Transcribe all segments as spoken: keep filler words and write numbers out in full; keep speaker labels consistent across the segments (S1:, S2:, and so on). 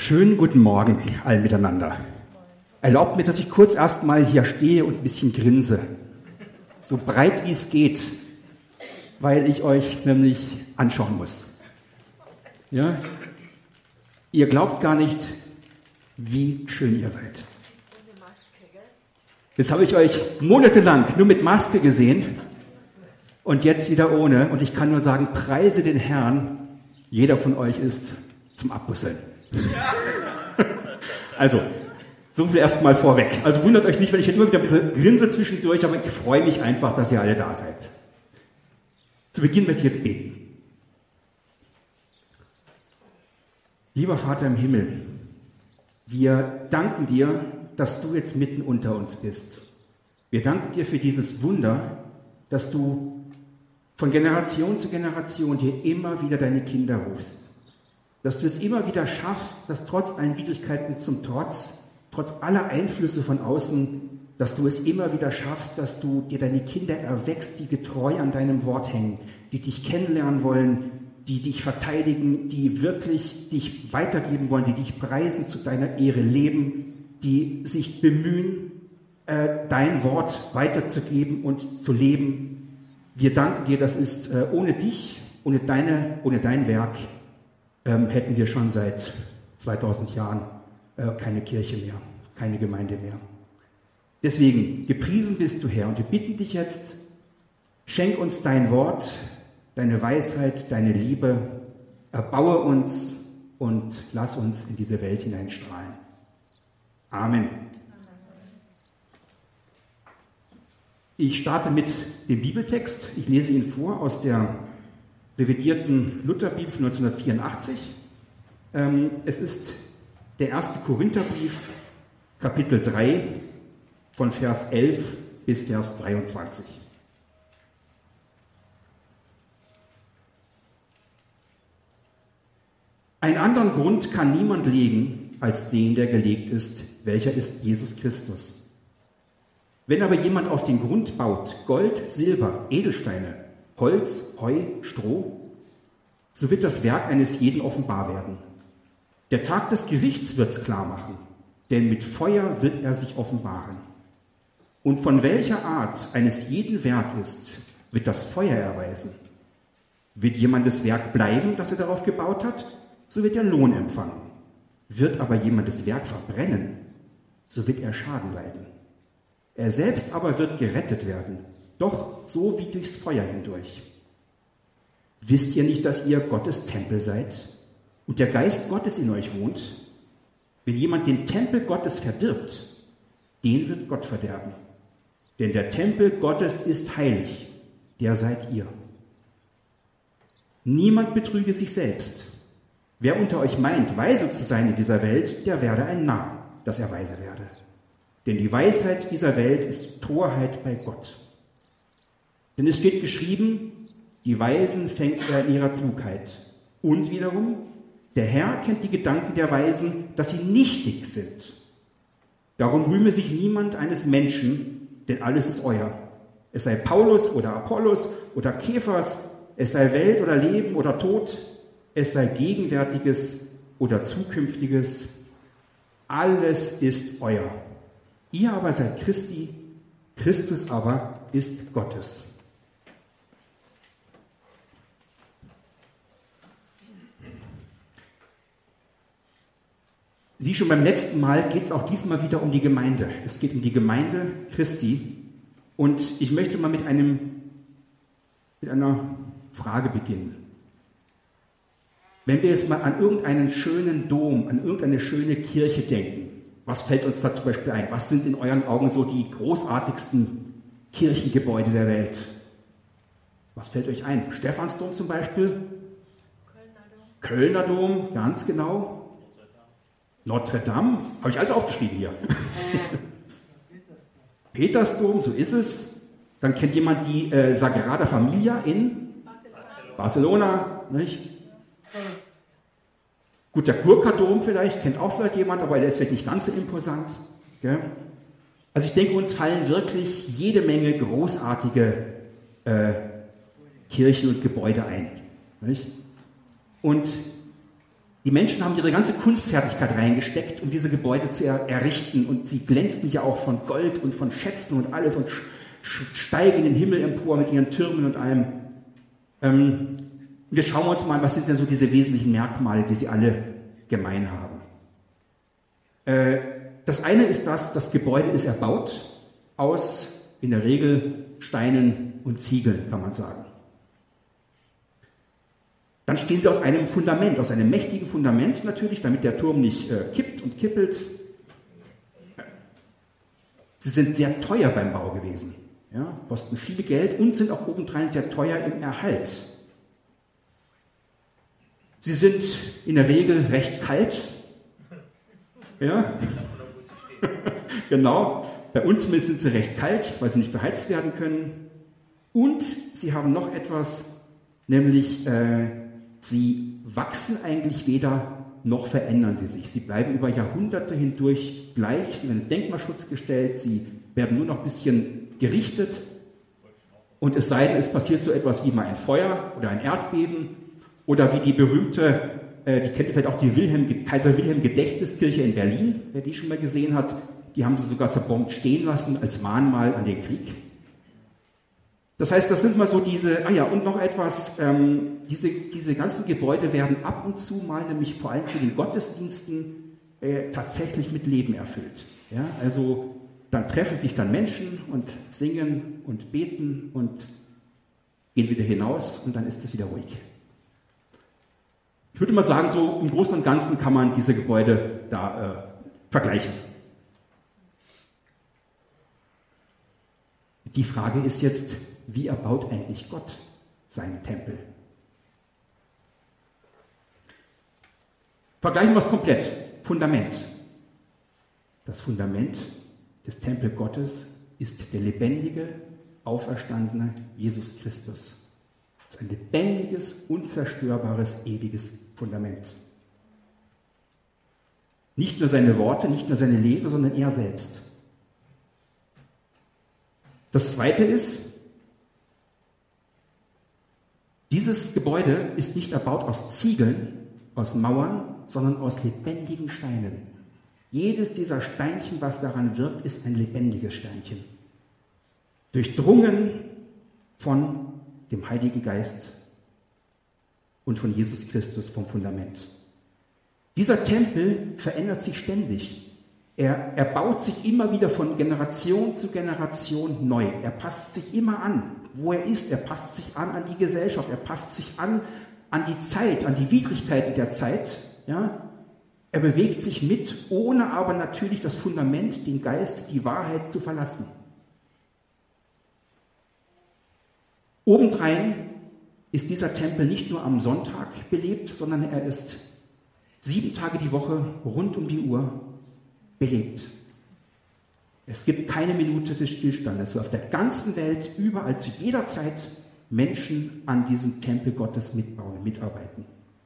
S1: Schönen guten Morgen allen miteinander. Erlaubt mir, dass ich kurz erstmal hier stehe und ein bisschen grinse. So breit wie es geht, weil ich euch nämlich anschauen muss. Ja? Ihr glaubt gar nicht, wie schön ihr seid. Jetzt habe ich euch monatelang nur mit Maske gesehen und jetzt wieder ohne. Und ich kann nur sagen, preise den Herrn, jeder von euch ist zum Abbusseln. Also, so viel erstmal vorweg. Also wundert euch nicht, wenn ich immer wieder ein bisschen grinse zwischendurch, aber ich freue mich einfach, dass ihr alle da seid. Zu Beginn möchte ich jetzt beten. Lieber Vater im Himmel, wir danken dir, dass du jetzt mitten unter uns bist. Wir danken dir für dieses Wunder, dass du von Generation zu Generation dir immer wieder deine Kinder rufst. Dass du es immer wieder schaffst, dass trotz allen Widrigkeiten zum Trotz, trotz aller Einflüsse von außen, dass du es immer wieder schaffst, dass du dir deine Kinder erwächst, die getreu an deinem Wort hängen, die dich kennenlernen wollen, die dich verteidigen, die wirklich dich weitergeben wollen, die dich preisen, zu deiner Ehre leben, die sich bemühen, äh, dein Wort weiterzugeben und zu leben. Wir danken dir, das ist äh, ohne dich, ohne deine, ohne dein Werk, ähm, hätten wir schon seit zweitausend Jahren äh, keine Kirche mehr, keine Gemeinde mehr. Deswegen, gepriesen bist du, Herr, und wir bitten dich jetzt, schenk uns dein Wort, deine Weisheit, deine Liebe, erbaue uns und lass uns in diese Welt hineinstrahlen. Amen. Ich starte mit dem Bibeltext. Ich lese ihn vor aus der revidierten Lutherbibel von neunzehnhundertvierundachtzig. Es ist der erste Korintherbrief, Kapitel drei, von Vers elf bis Vers dreiundzwanzig. Einen anderen Grund kann niemand legen, als den, der gelegt ist, welcher ist Jesus Christus. Wenn aber jemand auf den Grund baut, Gold, Silber, Edelsteine, Holz, Heu, Stroh, so wird das Werk eines jeden offenbar werden. Der Tag des Gerichts wird's klar machen, denn mit Feuer wird er sich offenbaren. Und von welcher Art eines jeden Werk ist, wird das Feuer erweisen. Wird jemandes Werk bleiben, das er darauf gebaut hat, so wird er Lohn empfangen. Wird aber jemandes Werk verbrennen, so wird er Schaden leiden. Er selbst aber wird gerettet werden, doch so wie durchs Feuer hindurch. Wisst ihr nicht, dass ihr Gottes Tempel seid und der Geist Gottes in euch wohnt? Wenn jemand den Tempel Gottes verdirbt, den wird Gott verderben. Denn der Tempel Gottes ist heilig, der seid ihr. Niemand betrüge sich selbst. Wer unter euch meint, weise zu sein in dieser Welt, der werde ein Narr, dass er weise werde. Denn die Weisheit dieser Welt ist Torheit bei Gott. Denn es steht geschrieben, die Weisen fängt er in ihrer Klugheit. Und wiederum, der Herr kennt die Gedanken der Weisen, dass sie nichtig sind. Darum rühme sich niemand eines Menschen, denn alles ist euer. Es sei Paulus oder Apollos oder Kephas, es sei Welt oder Leben oder Tod, es sei Gegenwärtiges oder Zukünftiges, alles ist euer. Ihr aber seid Christi, Christus aber ist Gottes. Wie schon beim letzten Mal geht es auch diesmal wieder um die Gemeinde. Es geht um die Gemeinde Christi. Und ich möchte mal mit einem, mit einer Frage beginnen. Wenn wir jetzt mal an irgendeinen schönen Dom, an irgendeine schöne Kirche denken, was fällt uns da zum Beispiel ein? Was sind in euren Augen so die großartigsten Kirchengebäude der Welt? Was fällt euch ein? Stephansdom zum Beispiel? Kölner Dom. Kölner Dom, ganz genau. Notre Dame, habe ich alles aufgeschrieben hier. Petersdom, so ist es. Dann kennt jemand die äh, Sagrada Familia in Barcelona, Barcelona, nicht? Gut, der Gurkadom vielleicht, kennt auch vielleicht jemand, aber der ist vielleicht nicht ganz so imposant. Gell? Also ich denke, uns fallen wirklich jede Menge großartige äh, Kirchen und Gebäude ein. Nicht? Und Die Menschen haben ihre ganze Kunstfertigkeit reingesteckt, um diese Gebäude zu er- errichten. Und sie glänzen ja auch von Gold und von Schätzen und alles und sch- sch- steigen in den Himmel empor mit ihren Türmen und allem. Ähm, und jetzt schauen wir uns mal, was sind denn so diese wesentlichen Merkmale, die sie alle gemein haben. Äh, das eine ist das, das Gebäude ist erbaut aus, in der Regel, Steinen und Ziegeln, kann man sagen. Dann stehen sie aus einem Fundament, aus einem mächtigen Fundament natürlich, damit der Turm nicht äh, kippt und kippelt. Sie sind sehr teuer beim Bau gewesen, ja, kosten viel Geld und sind auch obendrein sehr teuer im Erhalt. Sie sind in der Regel recht kalt. Ja, genau. Bei uns sind sie recht kalt, weil sie nicht beheizt werden können. Und sie haben noch etwas, nämlich äh, sie wachsen eigentlich weder noch verändern sie sich. Sie bleiben über Jahrhunderte hindurch gleich, sie werden in Denkmalschutz gestellt, sie werden nur noch ein bisschen gerichtet. Und es sei denn, es passiert so etwas wie mal ein Feuer oder ein Erdbeben oder wie die berühmte, äh, die kennt ihr vielleicht auch, die Wilhelm, Kaiser Wilhelm Gedächtniskirche in Berlin, wer die schon mal gesehen hat. Die haben sie sogar zerbombt stehen lassen als Mahnmal an den Krieg. Das heißt, das sind mal so diese, ah ja, und noch etwas, ähm, diese, diese ganzen Gebäude werden ab und zu mal, nämlich vor allem zu den Gottesdiensten, äh, tatsächlich mit Leben erfüllt. Ja, also dann treffen sich dann Menschen und singen und beten und gehen wieder hinaus und dann ist es wieder ruhig. Ich würde mal sagen, so im Großen und Ganzen kann man diese Gebäude da äh, vergleichen. Die Frage ist jetzt, wie erbaut eigentlich Gott seinen Tempel? Vergleichen wir es komplett. Fundament. Das Fundament des Tempel Gottes ist der lebendige, auferstandene Jesus Christus. Das ist ein lebendiges, unzerstörbares, ewiges Fundament. Nicht nur seine Worte, nicht nur seine Lehre, sondern er selbst. Das Zweite ist, dieses Gebäude ist nicht erbaut aus Ziegeln, aus Mauern, sondern aus lebendigen Steinen. Jedes dieser Steinchen, was daran wirkt, ist ein lebendiges Steinchen. Durchdrungen von dem Heiligen Geist und von Jesus Christus vom Fundament. Dieser Tempel verändert sich ständig. Er, er baut sich immer wieder von Generation zu Generation neu. Er passt sich immer an, wo er ist. Er passt sich an an die Gesellschaft. Er passt sich an an die Zeit, an die Widrigkeiten der Zeit. Ja? Er bewegt sich mit, ohne aber natürlich das Fundament, den Geist, die Wahrheit zu verlassen. Obendrein ist dieser Tempel nicht nur am Sonntag belebt, sondern er ist sieben Tage die Woche rund um die Uhr belebt. Es gibt keine Minute des Stillstandes. Auf der ganzen Welt, überall zu jeder Zeit Menschen an diesem Tempel Gottes mitbauen, mitarbeiten.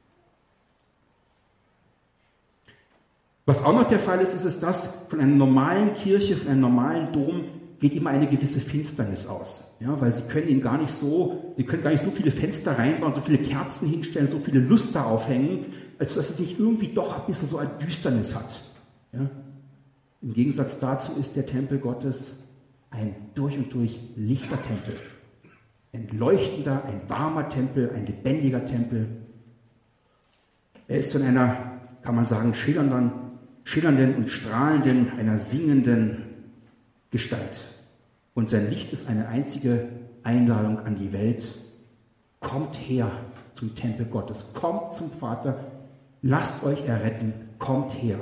S1: Was auch noch der Fall ist, ist es das, von einer normalen Kirche, von einem normalen Dom geht immer eine gewisse Finsternis aus. Ja, weil sie können ihn gar nicht so, sie können gar nicht so viele Fenster reinbauen, so viele Kerzen hinstellen, so viele Luster aufhängen, als dass es nicht irgendwie doch ein bisschen so eine Düsternis hat. Ja? Im Gegensatz dazu ist der Tempel Gottes ein durch und durch lichter Tempel. Ein leuchtender, ein warmer Tempel, ein lebendiger Tempel. Er ist von einer, kann man sagen, schillernden, schillernden und strahlenden, einer singenden Gestalt. Und sein Licht ist eine einzige Einladung an die Welt. Kommt her zum Tempel Gottes, kommt zum Vater, lasst euch erretten, kommt her.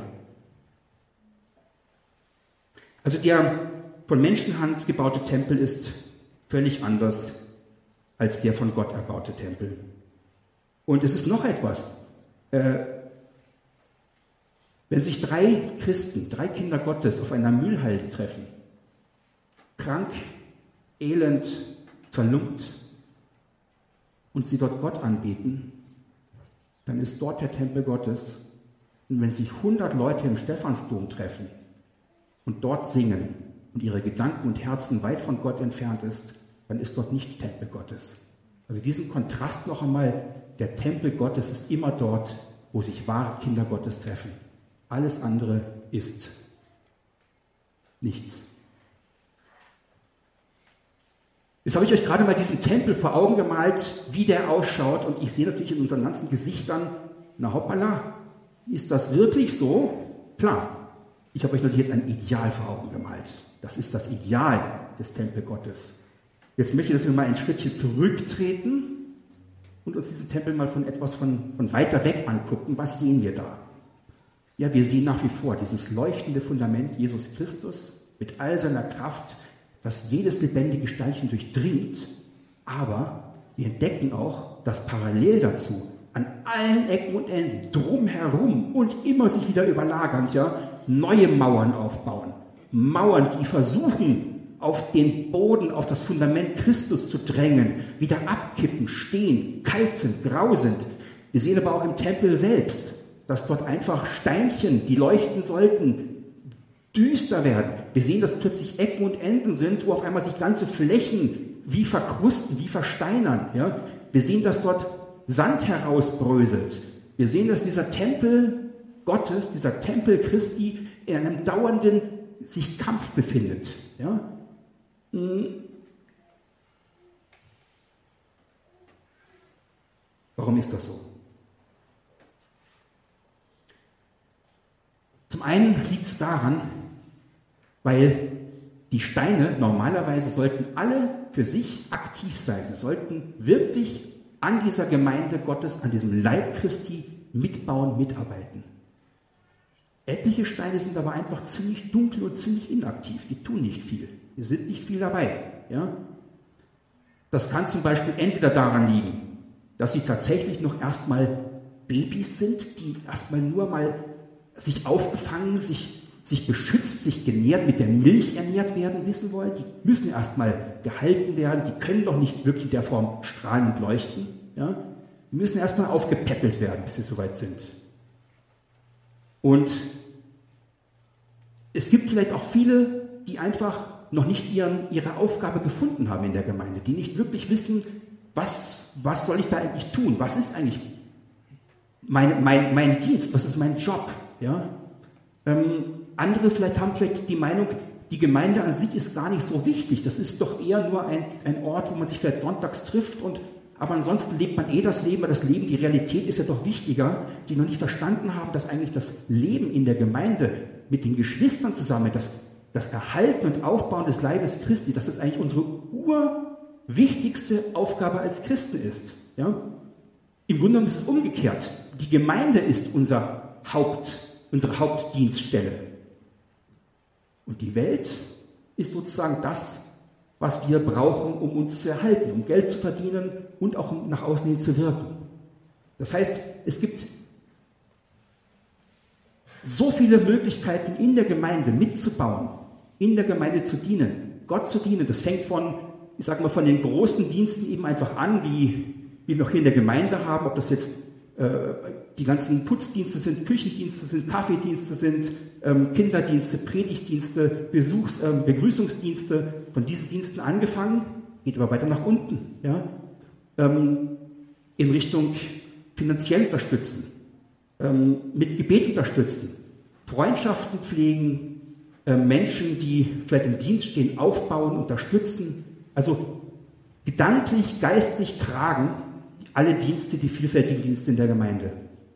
S1: Also der von Menschenhand gebaute Tempel ist völlig anders als der von Gott erbaute Tempel. Und es ist noch etwas. Äh, wenn sich drei Christen, drei Kinder Gottes auf einer Müllhalde treffen, krank, elend, zerlumpt, und sie dort Gott anbeten, dann ist dort der Tempel Gottes. Und wenn sich hundert Leute im Stephansdom treffen und dort singen und ihre Gedanken und Herzen weit von Gott entfernt ist, dann ist dort nicht Tempel Gottes. Also diesen Kontrast noch einmal, der Tempel Gottes ist immer dort, wo sich wahre Kinder Gottes treffen. Alles andere ist nichts. Jetzt habe ich euch gerade mal diesen Tempel vor Augen gemalt, wie der ausschaut. Und ich sehe natürlich in unseren ganzen Gesichtern, na hoppala, ist das wirklich so? Klar, ich habe euch natürlich jetzt ein Ideal vor Augen gemalt. Das ist das Ideal des Tempel Gottes. Jetzt möchte ich, dass wir mal ein Schrittchen zurücktreten und uns diesen Tempel mal von etwas von, von weiter weg angucken. Was sehen wir da? Ja, wir sehen nach wie vor dieses leuchtende Fundament Jesus Christus mit all seiner Kraft, das jedes lebendige Steinchen durchdringt, aber wir entdecken auch, dass parallel dazu an allen Ecken und Enden, drumherum und immer sich wieder überlagernd, ja, neue Mauern aufbauen. Mauern, die versuchen, auf den Boden, auf das Fundament Christus zu drängen, wieder abkippen, stehen, kalt sind, grau sind. Wir sehen aber auch im Tempel selbst, dass dort einfach Steinchen, die leuchten sollten, düster werden. Wir sehen, dass plötzlich Ecken und Enden sind, wo auf einmal sich ganze Flächen wie verkrusten, wie versteinern. Ja? Wir sehen, dass dort Sand herausbröselt. Wir sehen, dass dieser Tempel Gottes, dieser Tempel Christi in einem dauernden sich Kampf befindet. Ja? Warum ist das so? Zum einen liegt es daran, weil die Steine normalerweise sollten alle für sich aktiv sein. Sie sollten wirklich an dieser Gemeinde Gottes, an diesem Leib Christi mitbauen, mitarbeiten. Etliche Steine sind aber einfach ziemlich dunkel und ziemlich inaktiv. Die tun nicht viel. Die sind nicht viel dabei. Ja? Das kann zum Beispiel entweder daran liegen, dass sie tatsächlich noch erstmal Babys sind, die erstmal nur mal sich aufgefangen, sich, sich beschützt, sich genährt, mit der Milch ernährt werden, wissen wollen. Die müssen erstmal gehalten werden. Die können doch nicht wirklich in der Form strahlen und leuchten. Ja? Die müssen erstmal aufgepäppelt werden, bis sie soweit sind. Und es gibt vielleicht auch viele, die einfach noch nicht ihren, ihre Aufgabe gefunden haben in der Gemeinde, die nicht wirklich wissen, was, was soll ich da eigentlich tun? Was ist eigentlich mein, mein, mein Dienst? Was ist mein Job? Ja? Ähm, andere vielleicht haben vielleicht die Meinung, die Gemeinde an sich ist gar nicht so wichtig. Das ist doch eher nur ein, ein Ort, wo man sich vielleicht sonntags trifft, und, aber ansonsten lebt man eh das Leben, weil das Leben, die Realität ist ja doch wichtiger, die noch nicht verstanden haben, dass eigentlich das Leben in der Gemeinde mit den Geschwistern zusammen, das, das Erhalten und Aufbauen des Leibes Christi, dass das eigentlich unsere urwichtigste Aufgabe als Christen ist. Ja? Im Grunde genommen ist es umgekehrt. Die Gemeinde ist unser Haupt, unsere Hauptdienststelle. Und die Welt ist sozusagen das, was wir brauchen, um uns zu erhalten, um Geld zu verdienen und auch um nach außen hin zu wirken. Das heißt, es gibt so viele Möglichkeiten in der Gemeinde mitzubauen, in der Gemeinde zu dienen, Gott zu dienen. Das fängt von, ich sage mal, von den großen Diensten eben einfach an, wie wir noch hier in der Gemeinde haben, ob das jetzt äh, die ganzen Putzdienste sind, Küchendienste sind, Kaffeedienste sind, ähm, Kinderdienste, Predigtdienste, Besuchs-, ähm, Begrüßungsdienste, von diesen Diensten angefangen, geht aber weiter nach unten, ja? ähm, in Richtung finanziell unterstützen, ähm, mit Gebet unterstützen, Freundschaften pflegen, äh, Menschen, die vielleicht im Dienst stehen, aufbauen, unterstützen, also gedanklich, geistlich tragen, alle Dienste, die vielfältigen Dienste in der Gemeinde.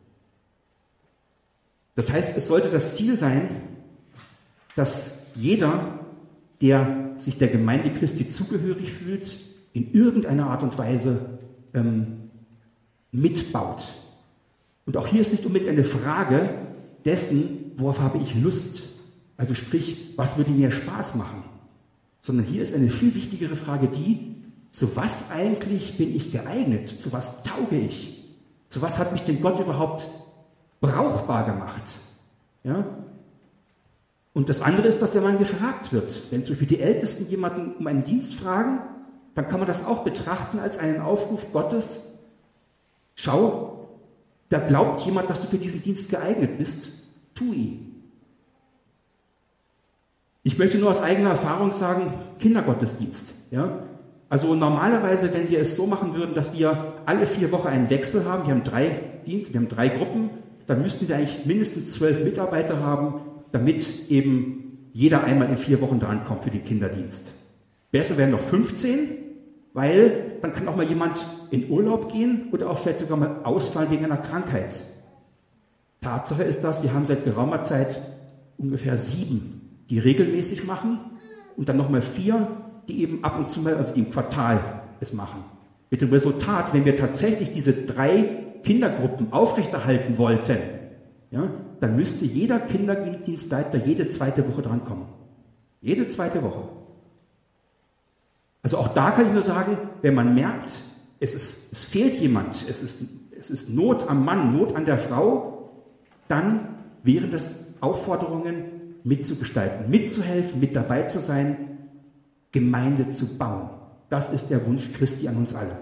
S1: Das heißt, es sollte das Ziel sein, dass jeder, der sich der Gemeinde Christi zugehörig fühlt, in irgendeiner Art und Weise ähm, mitbaut. Und auch hier ist nicht unbedingt eine Frage dessen, worauf habe ich Lust, also sprich, was würde mir Spaß machen, sondern hier ist eine viel wichtigere Frage die, zu was eigentlich bin ich geeignet? Zu was tauge ich? Zu was hat mich denn Gott überhaupt brauchbar gemacht? Ja? Und das andere ist, dass wenn man gefragt wird, wenn zum Beispiel die Ältesten jemanden um einen Dienst fragen, dann kann man das auch betrachten als einen Aufruf Gottes. Schau, da glaubt jemand, dass du für diesen Dienst geeignet bist. Tu ihn. Ich möchte nur aus eigener Erfahrung sagen, Kindergottesdienst. Ja? Also normalerweise, wenn wir es so machen würden, dass wir alle vier Wochen einen Wechsel haben, wir haben drei Dienste, wir haben drei Gruppen, dann müssten wir eigentlich mindestens zwölf Mitarbeiter haben, damit eben jeder einmal in vier Wochen drankommt für den Kinderdienst. Besser wären noch fünfzehn, weil dann kann auch mal jemand in Urlaub gehen oder auch vielleicht sogar mal ausfallen wegen einer Krankheit. Tatsache ist das, wir haben seit geraumer Zeit ungefähr sieben, die regelmäßig machen und dann nochmal vier, die eben ab und zu mal, also die im Quartal es machen. Mit dem Resultat, wenn wir tatsächlich diese drei Kindergruppen aufrechterhalten wollten, ja, dann müsste jeder Kinderdienstleiter jede zweite Woche drankommen. Jede zweite Woche. Also auch da kann ich nur sagen, wenn man merkt, es, ist, es fehlt jemand, es ist, es ist Not am Mann, Not an der Frau, dann wären das Aufforderungen, mitzugestalten, mitzuhelfen, mit dabei zu sein, Gemeinde zu bauen. Das ist der Wunsch Christi an uns alle.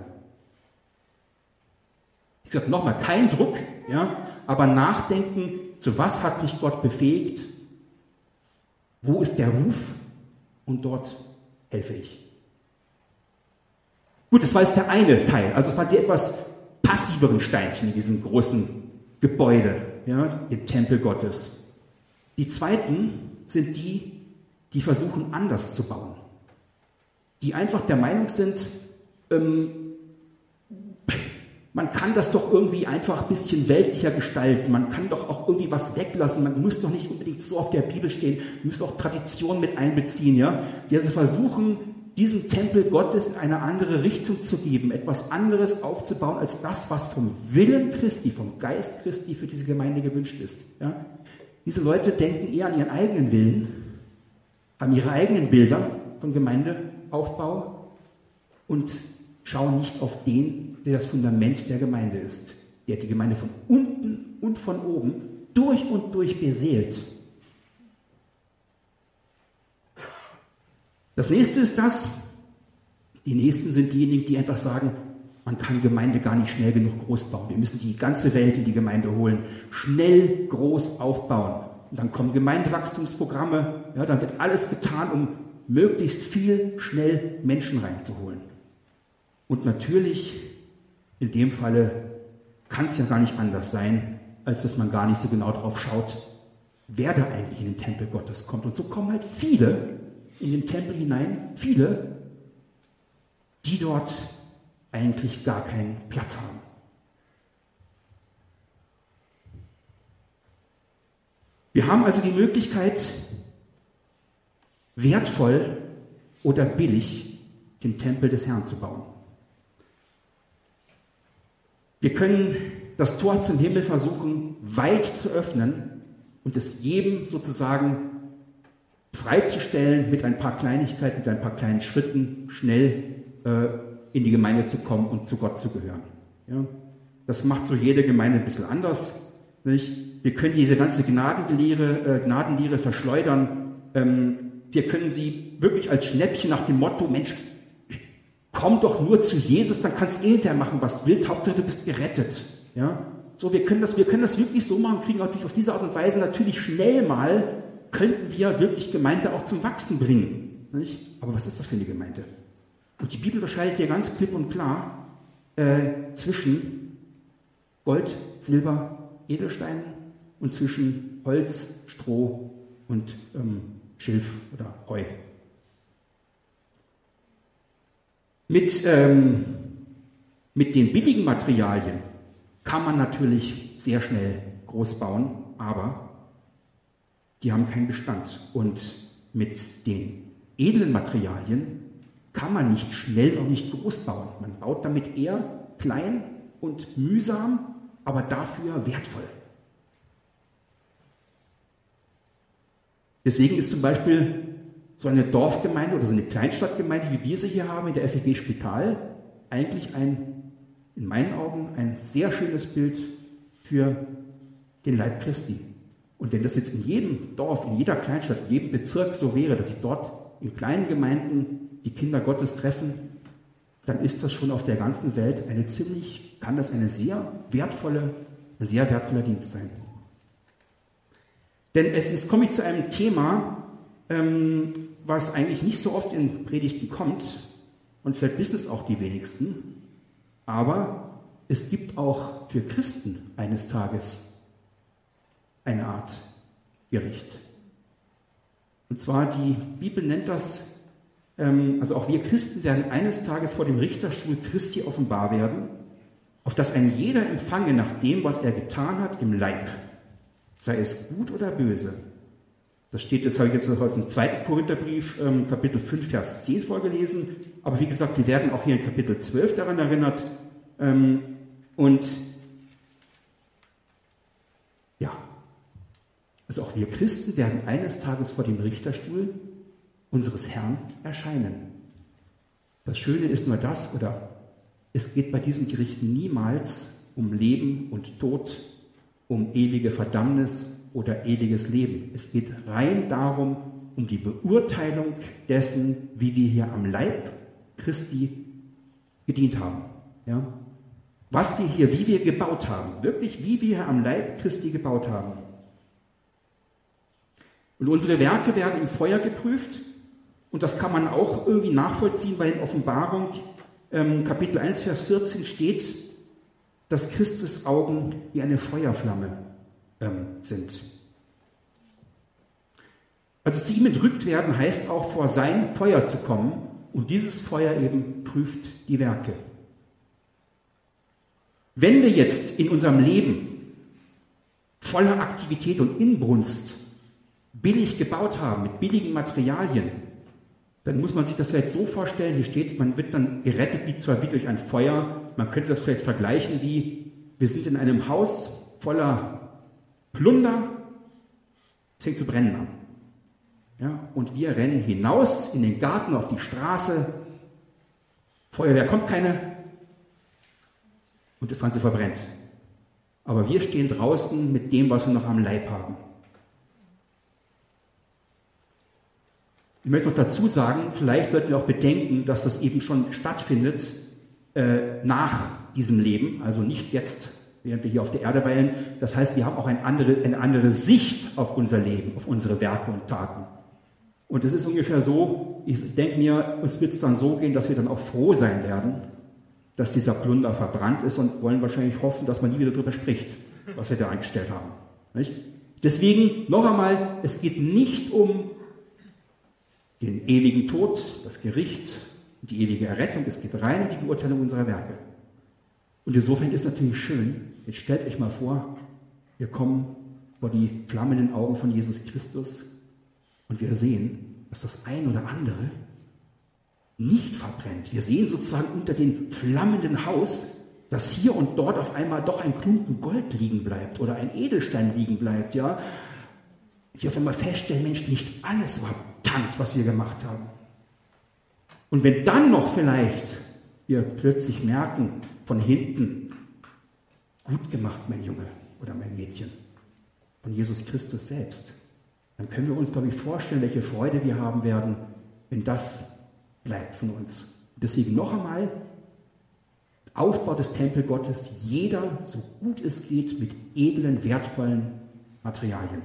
S1: Ich sage nochmal, kein Druck, ja, aber nachdenken, zu was hat mich Gott befähigt, wo ist der Ruf und dort helfe ich. Gut, das war jetzt der eine Teil, also es waren die etwas passiveren Steinchen in diesem großen Gebäude, ja, im Tempel Gottes. Die zweiten sind die, die versuchen anders zu bauen. Die einfach der Meinung sind, ähm, man kann das doch irgendwie einfach ein bisschen weltlicher gestalten, man kann doch auch irgendwie was weglassen, man muss doch nicht unbedingt so auf der Bibel stehen, man muss auch Tradition mit einbeziehen, ja, die also versuchen, diesem Tempel Gottes in eine andere Richtung zu geben, etwas anderes aufzubauen als das, was vom Willen Christi, vom Geist Christi für diese Gemeinde gewünscht ist. Ja. Diese Leute denken eher an ihren eigenen Willen, haben ihre eigenen Bilder von Gemeindeaufbau und schauen nicht auf den, der das Fundament der Gemeinde ist, der die Gemeinde von unten und von oben durch und durch beseelt. Das nächste ist das, die nächsten sind diejenigen, die einfach sagen, man kann Gemeinde gar nicht schnell genug groß bauen. Wir müssen die ganze Welt in die Gemeinde holen, schnell groß aufbauen. Und dann kommen Gemeindewachstumsprogramme, ja, dann wird alles getan, um möglichst viel schnell Menschen reinzuholen. Und natürlich, in dem Falle, kann es ja gar nicht anders sein, als dass man gar nicht so genau drauf schaut, wer da eigentlich in den Tempel Gottes kommt. Und so kommen halt viele in den Tempel hinein, viele, die dort eigentlich gar keinen Platz haben. Wir haben also die Möglichkeit, wertvoll oder billig den Tempel des Herrn zu bauen. Wir können das Tor zum Himmel versuchen, weit zu öffnen und es jedem sozusagen freizustellen, mit ein paar Kleinigkeiten, mit ein paar kleinen Schritten schnell äh, in die Gemeinde zu kommen und zu Gott zu gehören. Ja? Das macht so jede Gemeinde ein bisschen anders. Nicht? Wir können diese ganze Gnadenlehre, äh, Gnadenlehre verschleudern. Ähm, wir können sie wirklich als Schnäppchen nach dem Motto, Mensch, komm doch nur zu Jesus, dann kannst du eh hinterher machen, was du willst, Hauptsache du bist gerettet. Ja? So, wir können das, wir können das wirklich so machen, kriegen natürlich auf diese Art und Weise natürlich schnell mal, könnten wir wirklich Gemeinde auch zum Wachsen bringen. Nicht? Aber was ist das für eine Gemeinde? Und die Bibel unterscheidet hier ganz klipp und klar äh, zwischen Gold, Silber, Edelsteinen und zwischen Holz, Stroh und ähm, Schilf oder Heu. Mit, ähm, mit den billigen Materialien kann man natürlich sehr schnell groß bauen, aber die haben keinen Bestand. Und mit den edlen Materialien kann man nicht schnell und nicht groß bauen. Man baut damit eher klein und mühsam, aber dafür wertvoll. Deswegen ist zum Beispiel so eine Dorfgemeinde oder so eine Kleinstadtgemeinde, wie wir sie hier haben in der F E G Spital, eigentlich ein, in meinen Augen, ein sehr schönes Bild für den Leib Christi. Und wenn das jetzt in jedem Dorf, in jeder Kleinstadt, in jedem Bezirk so wäre, dass sich dort in kleinen Gemeinden die Kinder Gottes treffen, dann ist das schon auf der ganzen Welt eine ziemlich, kann das eine sehr wertvolle, ein sehr wertvoller Dienst sein. Denn es ist, komme ich zu einem Thema, ähm, was eigentlich nicht so oft in Predigten kommt, und vielleicht wissen es auch die wenigsten, aber es gibt auch für Christen eines Tages eine Art Gericht. Und zwar, die Bibel nennt das, ähm, also auch wir Christen werden eines Tages vor dem Richterstuhl Christi offenbar werden, auf das ein jeder empfange nach dem, was er getan hat im Leib, sei es gut oder böse. Das steht, das habe ich jetzt aus dem zweiten Korintherbrief, ähm, Kapitel fünf, Vers zehn vorgelesen. Aber wie gesagt, wir werden auch hier in Kapitel zwölf daran erinnert. Ähm, und ja, also auch wir Christen werden eines Tages vor dem Richterstuhl unseres Herrn erscheinen. Das Schöne ist nur das, oder es geht bei diesem Gericht niemals um Leben und Tod, um ewige Verdammnis oder ewiges Leben. Es geht rein darum, um die Beurteilung dessen, wie wir hier am Leib Christi gedient haben. Ja? Was wir hier, wie wir gebaut haben, wirklich wie wir hier am Leib Christi gebaut haben. Und unsere Werke werden im Feuer geprüft und das kann man auch irgendwie nachvollziehen, weil in Offenbarung ähm, Kapitel eins, Vers vierzehn steht, dass Christus Augen wie eine Feuerflamme ähm, sind. Also zu ihm entrückt werden heißt auch, vor sein Feuer zu kommen und dieses Feuer eben prüft die Werke. Wenn wir jetzt in unserem Leben voller Aktivität und Inbrunst billig gebaut haben, mit billigen Materialien, dann muss man sich das vielleicht so vorstellen, hier steht, man wird dann gerettet, wie zwar wie durch ein Feuer, man könnte das vielleicht vergleichen wie, wir sind in einem Haus voller Plunder, es fängt zu brennen an. Ja, und wir rennen hinaus in den Garten, auf die Straße, Feuerwehr kommt keine und das Ganze verbrennt. Aber wir stehen draußen mit dem, was wir noch am Leib haben. Ich möchte noch dazu sagen, vielleicht sollten wir auch bedenken, dass das eben schon stattfindet äh, nach diesem Leben, also nicht jetzt, während wir hier auf der Erde weilen. Das heißt, wir haben auch eine andere, eine andere Sicht auf unser Leben, auf unsere Werke und Taten. Und es ist ungefähr so, ich denke mir, uns wird es dann so gehen, dass wir dann auch froh sein werden, dass dieser Plunder verbrannt ist und wollen wahrscheinlich hoffen, dass man nie wieder darüber spricht, was wir da eingestellt haben. Nicht? Deswegen noch einmal, es geht nicht um den ewigen Tod, das Gericht, die ewige Errettung, es geht rein um die Beurteilung unserer Werke. Und insofern ist es natürlich schön, jetzt stellt euch mal vor, wir kommen vor die flammenden Augen von Jesus Christus und wir sehen, dass das ein oder andere nicht verbrennt. Wir sehen sozusagen unter dem flammenden Haus, dass hier und dort auf einmal doch ein Klumpen Gold liegen bleibt oder ein Edelstein liegen bleibt, ja. Wir auf einmal feststellen, Mensch, nicht alles war Tank, was wir gemacht haben. Und wenn dann noch vielleicht wir plötzlich merken, von hinten, gut gemacht, mein Junge oder mein Mädchen, von Jesus Christus selbst, dann können wir uns, glaube ich, vorstellen, welche Freude wir haben werden, wenn das bleibt von uns. Deswegen noch einmal, Aufbau des Tempel Gottes, jeder, so gut es geht, mit edlen, wertvollen Materialien.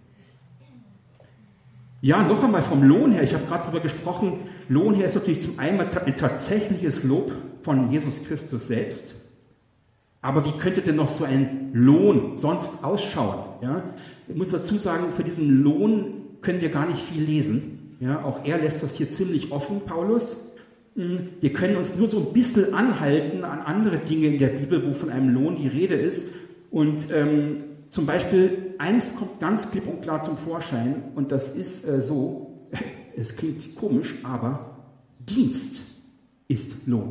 S1: Ja, noch einmal vom Lohn her, ich habe gerade darüber gesprochen, Lohn her ist natürlich zum einen ein tatsächliches Lob von Jesus Christus selbst, aber wie könnte denn noch so ein Lohn sonst ausschauen? Ja, ich muss dazu sagen, für diesen Lohn können wir gar nicht viel lesen. Ja, auch er lässt das hier ziemlich offen, Paulus. Wir können uns nur so ein bisschen anhalten an andere Dinge in der Bibel, wo von einem Lohn die Rede ist. Und ähm, zum Beispiel, eins kommt ganz klipp und klar zum Vorschein, und das ist äh, so, es klingt komisch, aber Dienst ist Lohn.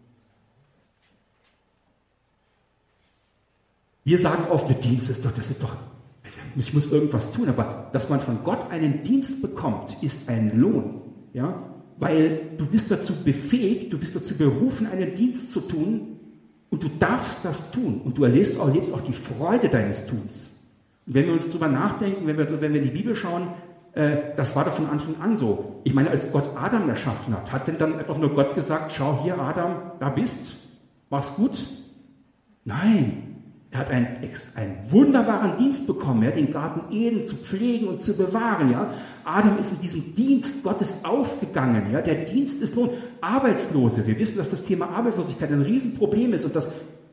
S1: Wir sagen oft, der Dienst ist doch, das ist doch, ich muss irgendwas tun, aber dass man von Gott einen Dienst bekommt, ist ein Lohn, ja, weil du bist dazu befähigt, du bist dazu berufen, einen Dienst zu tun, und du darfst das tun, und du erlebst auch, erlebst auch die Freude deines Tuns. Und wenn wir uns drüber nachdenken, wenn wir, wenn wir in die Bibel schauen, äh, das war doch von Anfang an so. Ich meine, als Gott Adam erschaffen hat, hat denn dann einfach nur Gott gesagt, schau hier Adam, da bist, mach's gut? Nein. Er hat einen, einen wunderbaren Dienst bekommen, ja, den Garten Eden zu pflegen und zu bewahren. Ja. Adam ist in diesem Dienst Gottes aufgegangen. Ja. Der Dienst ist Lohn. Arbeitslose. Wir wissen, dass das Thema Arbeitslosigkeit ein Riesenproblem ist und dass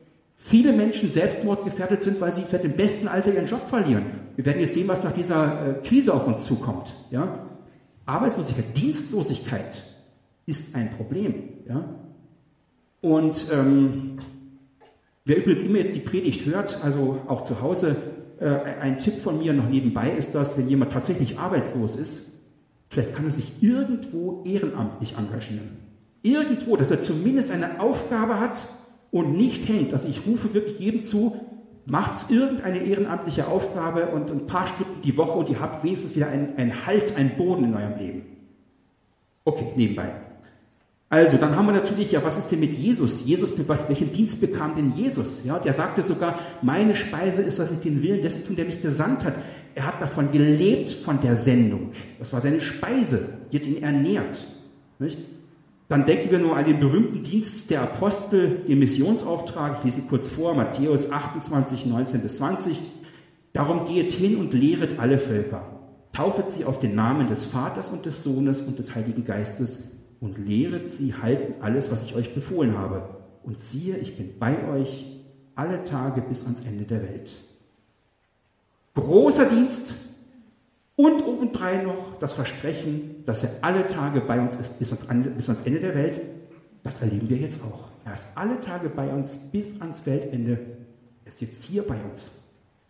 S1: viele Menschen selbstmordgefährdet sind, weil sie vielleicht im besten Alter ihren Job verlieren. Wir werden jetzt sehen, was nach dieser äh, Krise auf uns zukommt. Ja? Arbeitslosigkeit, Dienstlosigkeit ist ein Problem. Ja? Und ähm, wer übrigens immer jetzt die Predigt hört, also auch zu Hause, äh, ein Tipp von mir noch nebenbei ist das, wenn jemand tatsächlich arbeitslos ist, vielleicht kann er sich irgendwo ehrenamtlich engagieren. Irgendwo, dass er zumindest eine Aufgabe hat und nicht hängt. Also ich rufe wirklich jedem zu, macht irgendeine ehrenamtliche Aufgabe und ein paar Stunden die Woche und ihr habt wenigstens wieder einen, einen Halt, einen Boden in eurem Leben. Okay, nebenbei. Also, dann haben wir natürlich, ja, was ist denn mit Jesus? Jesus, welchen Dienst bekam denn Jesus? Ja, der sagte sogar, meine Speise ist, dass ich den Willen dessen tun, der mich gesandt hat. Er hat davon gelebt, von der Sendung. Das war seine Speise, die hat ihn ernährt. Nicht? Dann denken wir nur an den berühmten Dienst der Apostel, den Missionsauftrag. Ich lese kurz vor, Matthäus achtundzwanzig, neunzehn bis zwanzig. Darum geht hin und lehret alle Völker. Taufet sie auf den Namen des Vaters und des Sohnes und des Heiligen Geistes und lehret sie halten alles, was ich euch befohlen habe. Und siehe, ich bin bei euch alle Tage bis ans Ende der Welt. Großer Dienst und obendrein noch das Versprechen, dass er alle Tage bei uns ist bis ans, bis ans Ende der Welt. Das erleben wir jetzt auch. Er ist alle Tage bei uns bis ans Weltende. Er ist jetzt hier bei uns.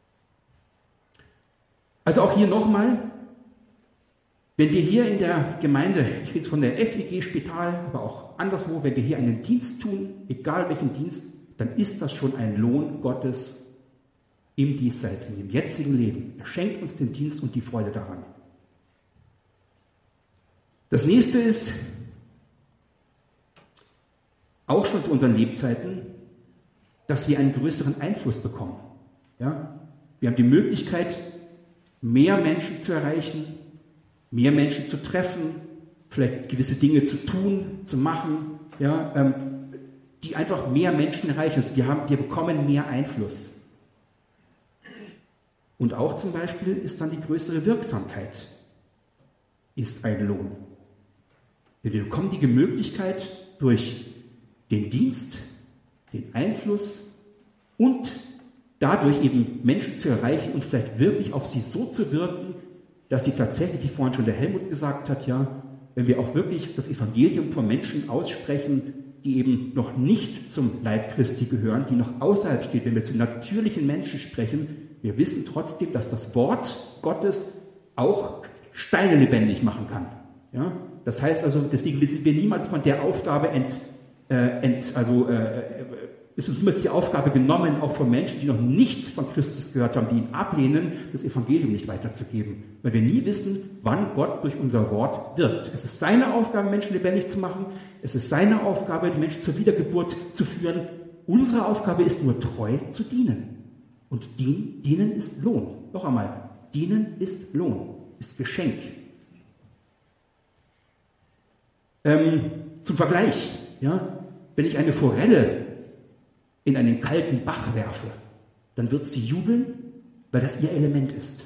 S1: Also auch hier nochmal, wenn wir hier in der Gemeinde, ich rede jetzt von der F E G Spital, aber auch anderswo, wenn wir hier einen Dienst tun, egal welchen Dienst, dann ist das schon ein Lohn Gottes im Diesseits, in dem jetzigen Leben. Er schenkt uns den Dienst und die Freude daran. Das nächste ist, auch schon zu unseren Lebzeiten, dass wir einen größeren Einfluss bekommen. Ja? Wir haben die Möglichkeit, mehr Menschen zu erreichen, mehr Menschen zu treffen, vielleicht gewisse Dinge zu tun, zu machen, ja, ähm, die einfach mehr Menschen erreichen. Also wir, haben, wir bekommen mehr Einfluss. Und auch zum Beispiel ist dann die größere Wirksamkeit, ist ein Lohn. Denn wir bekommen die Möglichkeit, durch den Dienst, den Einfluss und dadurch eben Menschen zu erreichen und vielleicht wirklich auf sie so zu wirken, dass sie tatsächlich, wie vorhin schon der Helmut gesagt hat, ja, wenn wir auch wirklich das Evangelium von Menschen aussprechen, die eben noch nicht zum Leib Christi gehören, die noch außerhalb stehen, wenn wir zu natürlichen Menschen sprechen, wir wissen trotzdem, dass das Wort Gottes auch Steine lebendig machen kann. Ja? Das heißt also, deswegen sind wir niemals von der Aufgabe ent, äh, ent also äh, ist uns niemals die Aufgabe genommen, auch von Menschen, die noch nichts von Christus gehört haben, die ihn ablehnen, das Evangelium nicht weiterzugeben. Weil wir nie wissen, wann Gott durch unser Wort wirkt. Es ist seine Aufgabe, Menschen lebendig zu machen. Es ist seine Aufgabe, die Menschen zur Wiedergeburt zu führen. Unsere Aufgabe ist nur, treu zu dienen. Und dien, dienen ist Lohn. Noch einmal, dienen ist Lohn, ist Geschenk. Ähm, zum Vergleich, ja, wenn ich eine Forelle in einen kalten Bach werfe, dann wird sie jubeln, weil das ihr Element ist.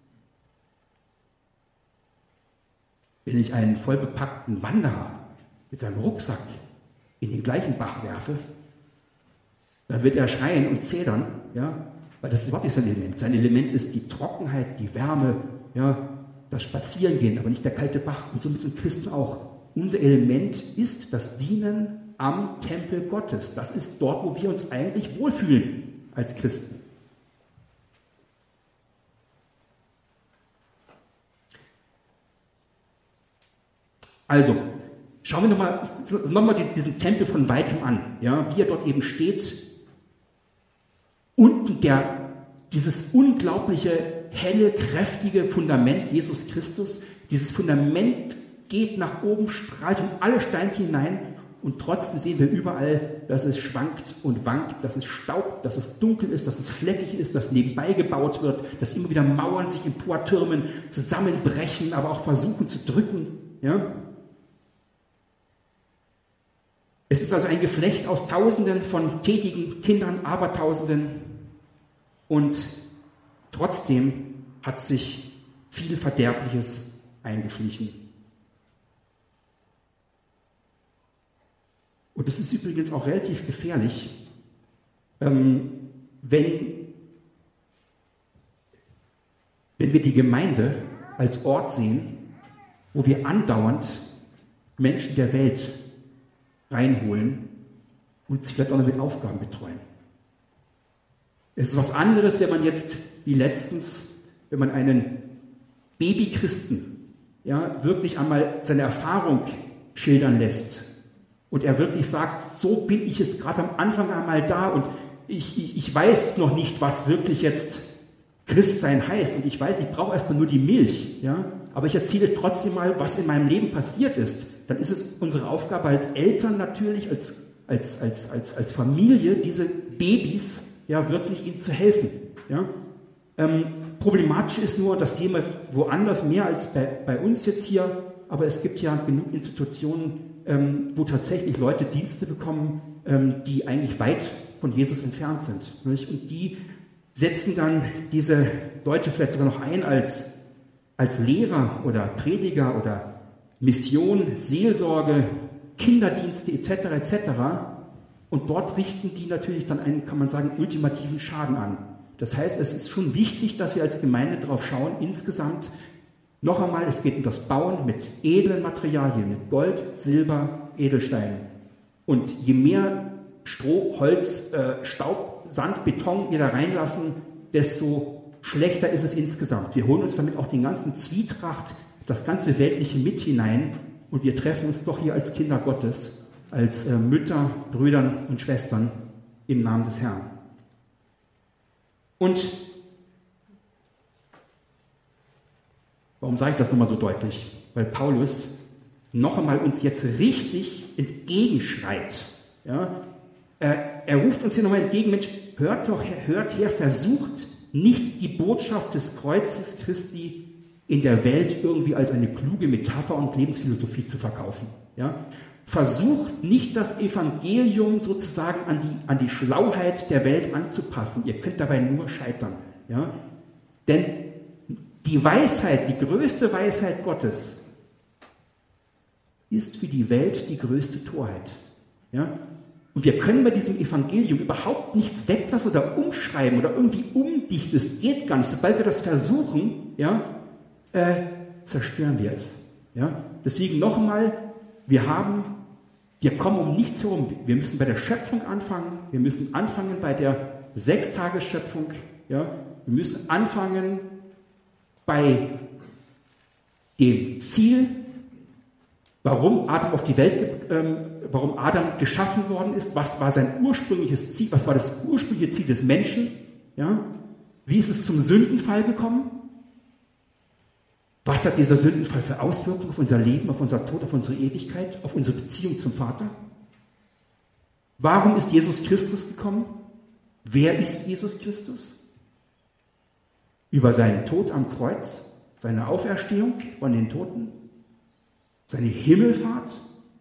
S1: Wenn ich einen vollbepackten Wanderer mit seinem Rucksack in den gleichen Bach werfe, dann wird er schreien und zedern, ja, weil das ist überhaupt nicht sein Element. Sein Element ist die Trockenheit, die Wärme, ja, das Spazierengehen, aber nicht der kalte Bach. Und so mit den Christen auch. Unser Element ist das Dienen am Tempel Gottes. Das ist dort, wo wir uns eigentlich wohlfühlen als Christen. Also, schauen wir nochmal noch mal diesen Tempel von weitem an, ja, wie er dort eben steht. Unten der, dieses unglaubliche, helle, kräftige Fundament Jesus Christus. Dieses Fundament geht nach oben, strahlt in alle Steinchen hinein und trotzdem sehen wir überall, dass es schwankt und wankt, dass es staubt, dass es dunkel ist, dass es fleckig ist, dass nebenbei gebaut wird, dass immer wieder Mauern sich emportürmen, zusammenbrechen, aber auch versuchen zu drücken. Ja? Es ist also ein Geflecht aus Tausenden von tätigen Kindern, Abertausenden, und trotzdem hat sich viel Verderbliches eingeschlichen. Und es ist übrigens auch relativ gefährlich, Ähm, wenn, wenn wir die Gemeinde als Ort sehen, wo wir andauernd Menschen der Welt reinholen und sie vielleicht auch noch mit Aufgaben betreuen. Es ist was anderes, wenn man jetzt, wie letztens, wenn man einen Babychristen ja, wirklich einmal seine Erfahrung schildern lässt und er wirklich sagt, so bin ich jetzt gerade am Anfang einmal da und ich, ich, ich weiß noch nicht, was wirklich jetzt Christsein heißt und ich weiß, ich brauche erstmal nur die Milch, ja, aber ich erzähle trotzdem mal, was in meinem Leben passiert ist. Dann ist es unsere Aufgabe als Eltern natürlich, als, als, als, als, als Familie, diese Babys ja wirklich ihnen zu helfen. Ja. Ähm, problematisch ist nur, dass jemand woanders mehr als bei, bei uns jetzt hier, aber es gibt ja genug Institutionen, ähm, wo tatsächlich Leute Dienste bekommen, ähm, die eigentlich weit von Jesus entfernt sind. Nicht? Und die setzen dann diese Leute vielleicht sogar noch ein als, als Lehrer oder Prediger oder Mission, Seelsorge, Kinderdienste et cetera et cetera. Und dort richten die natürlich dann einen, kann man sagen, ultimativen Schaden an. Das heißt, es ist schon wichtig, dass wir als Gemeinde darauf schauen, insgesamt, noch einmal, es geht um das Bauen mit edlen Materialien, mit Gold, Silber, Edelsteinen. Und je mehr Stroh, Holz, äh, Staub, Sand, Beton wir da reinlassen, desto schlechter ist es insgesamt. Wir holen uns damit auch den ganzen Zwietracht, das ganze Weltliche mit hinein und wir treffen uns doch hier als Kinder Gottes, als äh, Mütter, Brüdern und Schwestern im Namen des Herrn. Und warum sage ich das nochmal so deutlich? Weil Paulus noch einmal uns jetzt richtig entgegenschreit. Ja? Er, er ruft uns hier nochmal entgegen, Mensch, hört doch her, hört her, versucht nicht die Botschaft des Kreuzes Christi in der Welt irgendwie als eine kluge Metapher und Lebensphilosophie zu verkaufen. Ja? Versucht nicht das Evangelium sozusagen an die, an die Schlauheit der Welt anzupassen. Ihr könnt dabei nur scheitern. Ja? Denn die Weisheit, die größte Weisheit Gottes ist für die Welt die größte Torheit. Ja? Und wir können bei diesem Evangelium überhaupt nichts weglassen oder umschreiben oder irgendwie umdichten. Es geht gar nicht. Sobald wir das versuchen, ja, äh, zerstören wir es. Ja? Deswegen nochmal, wir haben, wir kommen um nichts herum. Wir müssen bei der Schöpfung anfangen. Wir müssen anfangen bei der Sechstagesschöpfung. Ja? Wir müssen anfangen bei dem Ziel, warum Adam auf die Welt, ähm, warum Adam geschaffen worden ist, was war sein ursprüngliches Ziel, was war das ursprüngliche Ziel des Menschen, ja? Wie ist es zum Sündenfall gekommen? Was hat dieser Sündenfall für Auswirkungen auf unser Leben, auf unser Tod, auf unsere Ewigkeit, auf unsere Beziehung zum Vater? Warum ist Jesus Christus gekommen? Wer ist Jesus Christus? Über seinen Tod am Kreuz, seine Auferstehung von den Toten, seine Himmelfahrt,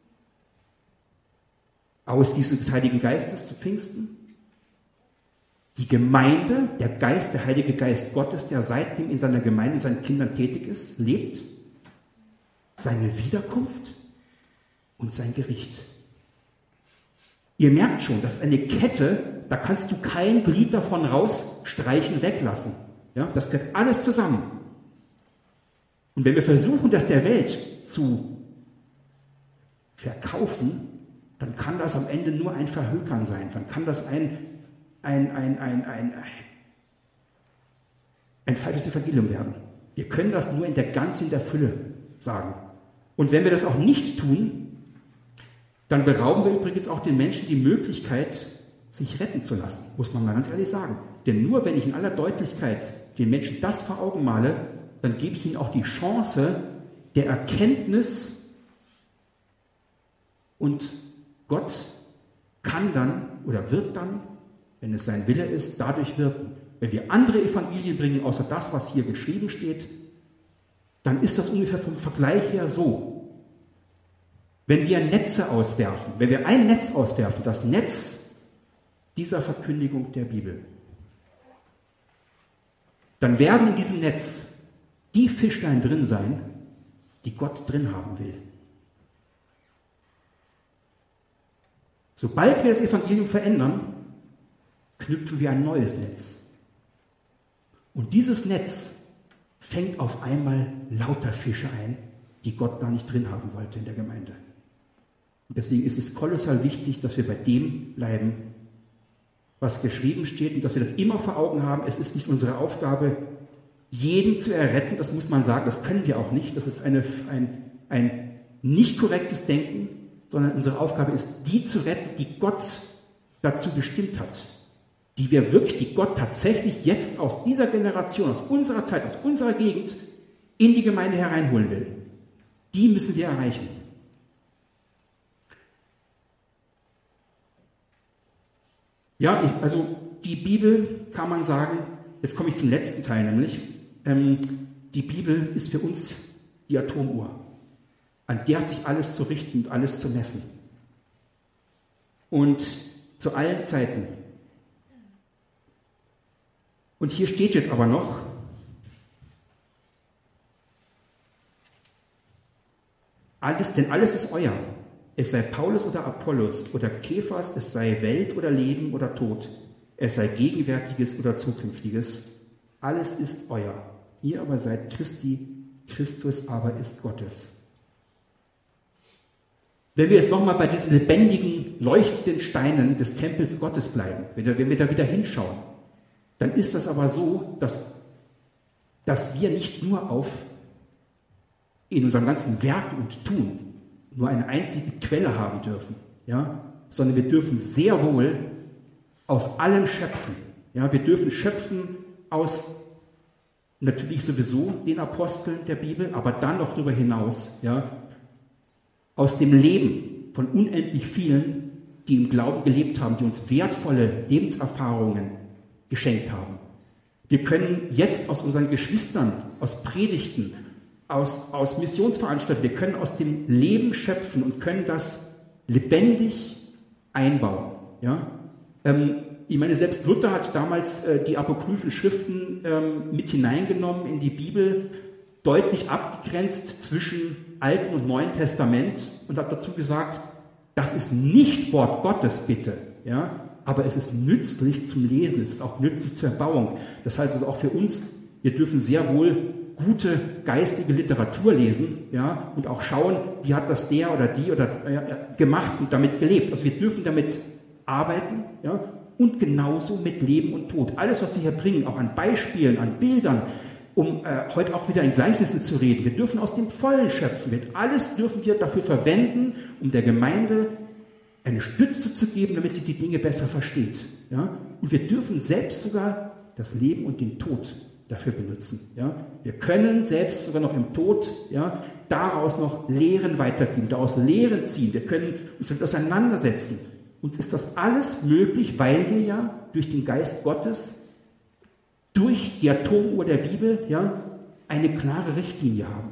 S1: Ausgießung des Heiligen Geistes zu Pfingsten, die Gemeinde, der Geist, der Heilige Geist Gottes, der seitdem in seiner Gemeinde, in seinen Kindern tätig ist, lebt, seine Wiederkunft und sein Gericht. Ihr merkt schon, das ist eine Kette, da kannst du kein Glied davon rausstreichen, weglassen. Ja, das gehört alles zusammen. Und wenn wir versuchen, das der Welt zu verkaufen, dann kann das am Ende nur ein Verhökern sein. Dann kann das ein, ein, ein, ein, ein, ein, ein falsches Evangelium werden. Wir können das nur in der Ganze, in der Fülle sagen. Und wenn wir das auch nicht tun, dann berauben wir übrigens auch den Menschen die Möglichkeit, sich retten zu lassen, muss man mal ganz ehrlich sagen. Denn nur wenn ich in aller Deutlichkeit den Menschen das vor Augen male, dann gebe ich ihnen auch die Chance der Erkenntnis und Gott kann dann oder wird dann, wenn es sein Wille ist, dadurch wirken. Wenn wir andere Evangelien bringen, außer das, was hier geschrieben steht, dann ist das ungefähr vom Vergleich her so. Wenn wir Netze auswerfen, wenn wir ein Netz auswerfen, das Netz dieser Verkündigung der Bibel, dann werden in diesem Netz die Fischlein drin sein, die Gott drin haben will. Sobald wir das Evangelium verändern, knüpfen wir ein neues Netz. Und dieses Netz fängt auf einmal lauter Fische ein, die Gott gar nicht drin haben wollte in der Gemeinde. Und deswegen ist es kolossal wichtig, dass wir bei dem bleiben, was geschrieben steht und dass wir das immer vor Augen haben. Es ist nicht unsere Aufgabe, jeden zu erretten, das muss man sagen, das können wir auch nicht. Das ist eine, ein, ein nicht korrektes Denken, sondern unsere Aufgabe ist, die zu retten, die Gott dazu bestimmt hat. Die wir wirklich, die Gott tatsächlich jetzt aus dieser Generation, aus unserer Zeit, aus unserer Gegend in die Gemeinde hereinholen will. Die müssen wir erreichen. Ja, ich, also die Bibel kann man sagen, jetzt komme ich zum letzten Teil nämlich, ähm, die Bibel ist für uns die Atomuhr. An der hat sich alles zu richten und alles zu messen. Und zu allen Zeiten. Und hier steht jetzt aber noch, alles, denn alles ist euer. Es sei Paulus oder Apollos oder Kephas, es sei Welt oder Leben oder Tod, es sei Gegenwärtiges oder Zukünftiges. Alles ist euer. Ihr aber seid Christi, Christus aber ist Gottes. Wenn wir jetzt nochmal bei diesen lebendigen, leuchtenden Steinen des Tempels Gottes bleiben, wenn wir, wenn wir da wieder hinschauen, dann ist das aber so, dass, dass wir nicht nur auf in unserem ganzen Werk und Tun nur eine einzige Quelle haben dürfen, ja, sondern wir dürfen sehr wohl aus allem schöpfen. Ja, wir dürfen schöpfen aus natürlich sowieso den Aposteln der Bibel, aber dann noch darüber hinaus, ja, aus dem Leben von unendlich vielen, die im Glauben gelebt haben, die uns wertvolle Lebenserfahrungen geschenkt haben. Wir können jetzt aus unseren Geschwistern, aus Predigten, aus, aus Missionsveranstaltungen, wir können aus dem Leben schöpfen und können das lebendig einbauen. Ja? Ähm, ich meine, selbst Luther hat damals äh, die apokryphen Schriften ähm, mit hineingenommen in die Bibel, deutlich abgegrenzt zwischen Alten und Neuen Testament und hat dazu gesagt, das ist nicht Wort Gottes, bitte, ja, aber es ist nützlich zum Lesen, es ist auch nützlich zur Erbauung. Das heißt also auch für uns, wir dürfen sehr wohl gute geistige Literatur lesen, ja, und auch schauen, wie hat das der oder die oder äh, gemacht und damit gelebt. Also wir dürfen damit arbeiten, ja, und genauso mit Leben und Tod. Alles, was wir hier bringen, auch an Beispielen, an Bildern, um äh, heute auch wieder in Gleichnissen zu reden. Wir dürfen aus dem Vollen schöpfen. Alles dürfen wir dafür verwenden, um der Gemeinde eine Stütze zu geben, damit sie die Dinge besser versteht. Ja? Und wir dürfen selbst sogar das Leben und den Tod dafür benutzen. Ja? Wir können selbst sogar noch im Tod, ja, daraus noch Lehren weitergeben, daraus Lehren ziehen. Wir können uns damit auseinandersetzen. Uns ist das alles möglich, weil wir ja durch den Geist Gottes, durch die Atomuhr der Bibel, ja, eine klare Richtlinie haben.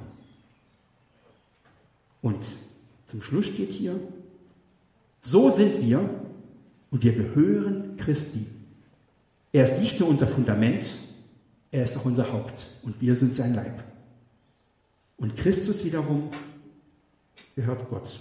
S1: Und zum Schluss steht hier, so sind wir und wir gehören Christi. Er ist nicht nur unser Fundament, er ist auch unser Haupt und wir sind sein Leib. Und Christus wiederum gehört Gott.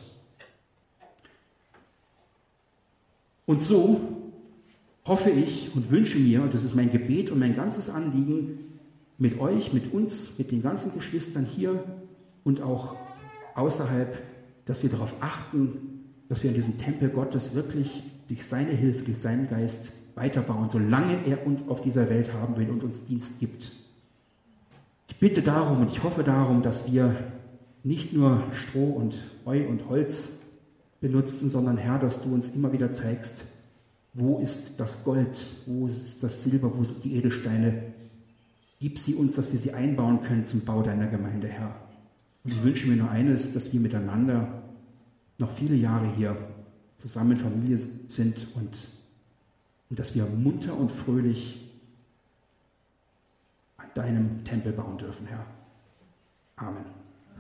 S1: Und so hoffe ich und wünsche mir, und das ist mein Gebet und mein ganzes Anliegen, mit euch, mit uns, mit den ganzen Geschwistern hier und auch außerhalb, dass wir darauf achten, dass wir in diesem Tempel Gottes wirklich durch seine Hilfe, durch seinen Geist weiterbauen, solange er uns auf dieser Welt haben will und uns Dienst gibt. Ich bitte darum und ich hoffe darum, dass wir nicht nur Stroh und Heu und Holz benutzen, sondern Herr, dass du uns immer wieder zeigst, wo ist das Gold, wo ist das Silber, wo sind die Edelsteine. Gib sie uns, dass wir sie einbauen können zum Bau deiner Gemeinde, Herr. Und ich wünsche mir nur eines, dass wir miteinander noch viele Jahre hier zusammen Familie sind und, und dass wir munter und fröhlich an deinem Tempel bauen dürfen, Herr. Amen.